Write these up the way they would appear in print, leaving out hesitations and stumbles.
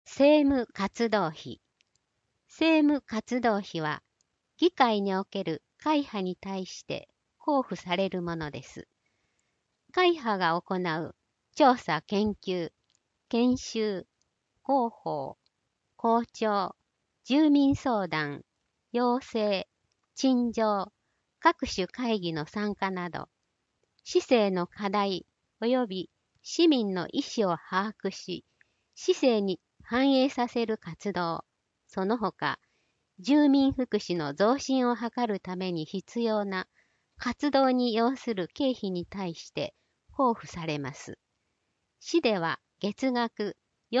政務活動費。政務活動費は、議会における会派に対して交付されるものです。会派が行う調査研究、研修、広報、公聴、住民相談、要請、陳情、各種会議の参加など、市政の課題及び市民の意思を把握し、市政に反映させる活動、その他、住民福祉の増進を図るために必要な活動に要する経費に対して交付されます。市では月額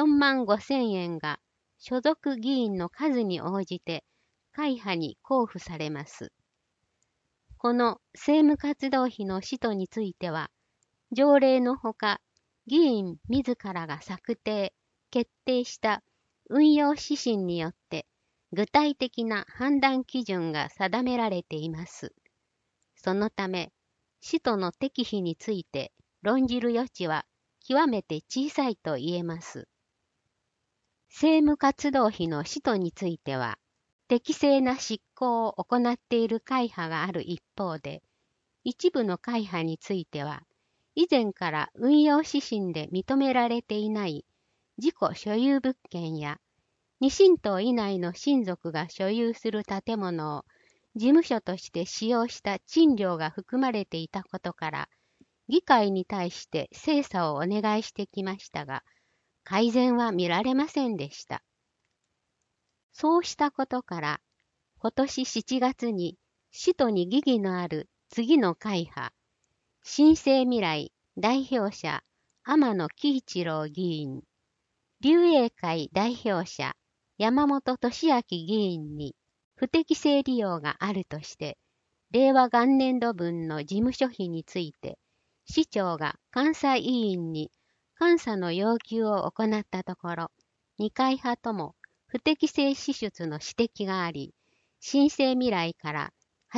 45,000円が所属議員の数に応じて会派に交付されます。この政務活動費の使途については、条例のほか、議員自らが策定、決定した運用指針によって具体的な判断基準が定められています。そのため、使途の適否について論じる余地は極めて小さいと言えます。政務活動費の使途については、適正な執行を行っている会派がある一方で、一部の会派については、以前から運用指針で認められていない自己所有物件や、二親等以内の親族が所有する建物を事務所として使用した賃料が含まれていたことから、議会に対して精査をお願いしてきましたが、改善は見られませんでした。そうしたことから、今年7月に使途に疑義のある次の会派、新生未来代表者天野喜一郎議員、竜英会代表者山本俊明議員に不適正利用があるとして、令和元年度分の事務所費について、市長が監査委員に監査の要求を行ったところ、二会派とも不適正支出の指摘があり、新生未来から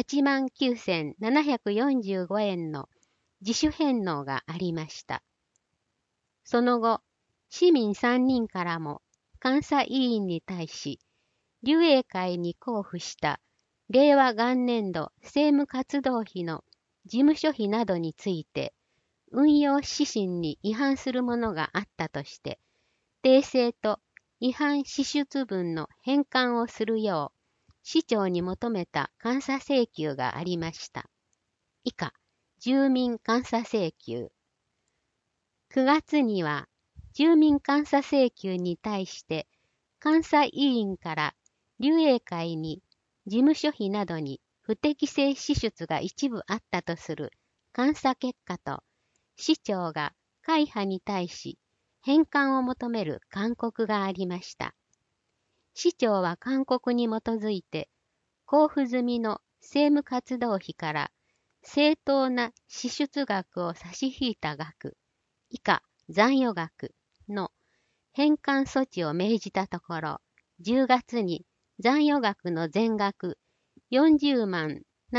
89,745円の自主返納がありました。その後、市民3人からも監査委員に対し、竜英会に交付した令和元年度政務活動費の事務所費などについて、運用指針に違反するものがあったとして、訂正と違反支出分の返還をするよう、市長に求めた監査請求がありました。以下、住民監査請求。9月には、住民監査請求に対して、監査委員から竜英会に事務所費などに不適正支出が一部あったとする監査結果と、市長が会派に対し返還を求める勧告がありました。市長は勧告に基づいて、交付済みの政務活動費から正当な支出額を差し引いた額、以下残余額の返還措置を命じたところ、10月に残余額の全額40万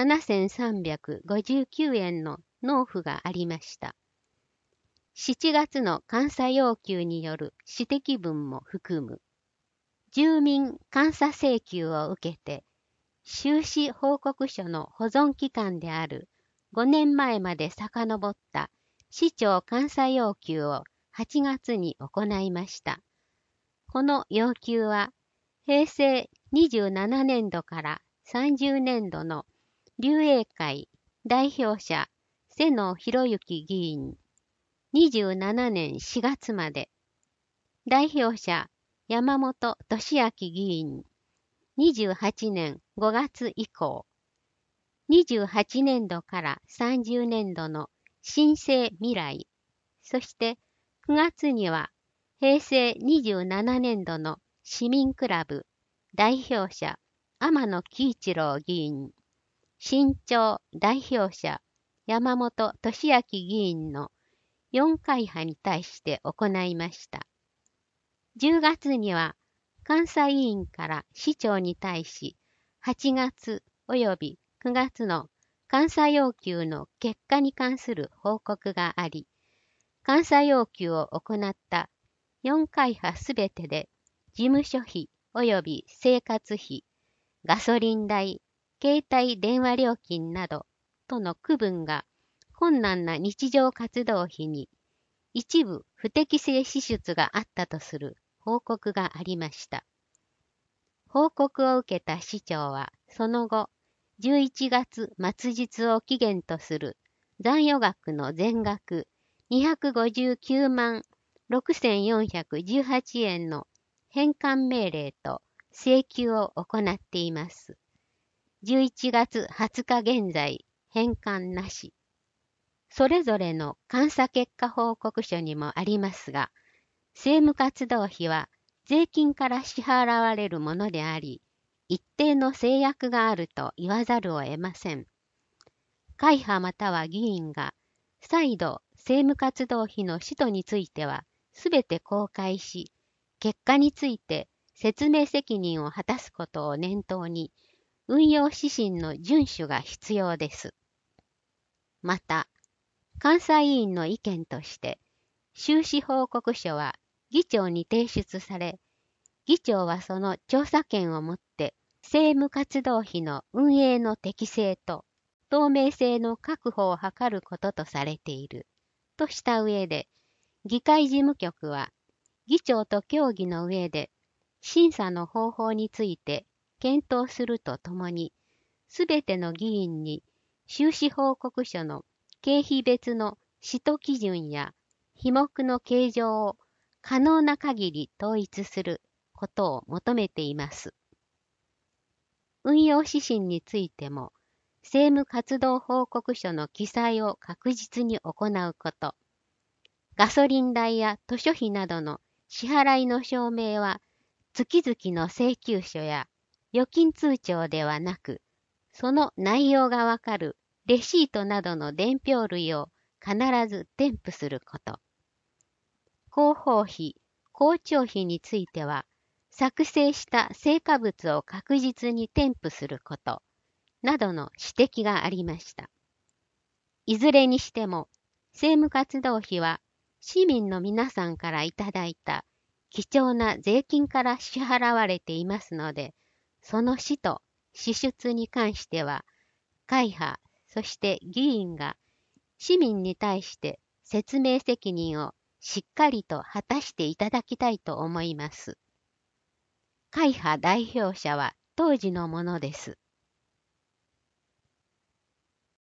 7,359円の納付がありました。7月の監査要求による指摘文も含む。住民監査請求を受けて、収支報告書の保存期間である5年前まで遡った市長監査要求を8月に行いました。この要求は、平成27年度から30年度の竜英会代表者瀬野博之議員、27年4月まで、代表者山本俊明議員、28年5月以降、28年度から30年度の新生未来、そして9月には平成27年度の市民クラブ代表者天野喜一郎議員、新潮代表者山本俊明議員の4会派に対して行いました。10月には監査委員から市長に対し8月及び9月の監査要求の結果に関する報告があり、監査要求を行った4会派すべてで事務所費及び生活費、ガソリン代、携帯電話料金などとの区分が困難な日常活動費に一部不適正支出があったとする報告がありました。報告を受けた市長はその後、11月末日を期限とする残余額の全額259万6418円の返還命令と請求を行っています。11月20日現在、返還なし。それぞれの監査結果報告書にもありますが、政務活動費は税金から支払われるものであり、一定の制約があると言わざるを得ません。会派または議員が再度政務活動費の使途についてはすべて公開し、結果について説明責任を果たすことを念頭に、運用指針の遵守が必要です。また、監査委員の意見として、収支報告書は議長に提出され、議長はその調査権をもって政務活動費の運営の適正と透明性の確保を図ることとされているとした上で、議会事務局は議長と協議の上で審査の方法について検討するとともに、すべての議員に収支報告書の経費別の使途基準や費目の計上を可能な限り統一することを求めています。運用指針についても、政務活動報告書の記載を確実に行うこと、ガソリン代や図書費などの支払いの証明は、月々の請求書や預金通帳ではなく、その内容がわかるレシートなどの伝票類を必ず添付すること。広報費、校長費については、作成した成果物を確実に添付すること、などの指摘がありました。いずれにしても、政務活動費は市民の皆さんからいただいた貴重な税金から支払われていますので、その使途、支出に関しては、会派、そして議員が市民に対して説明責任をしっかりと果たしていただきたいと思います。会派代表者は当時のものです。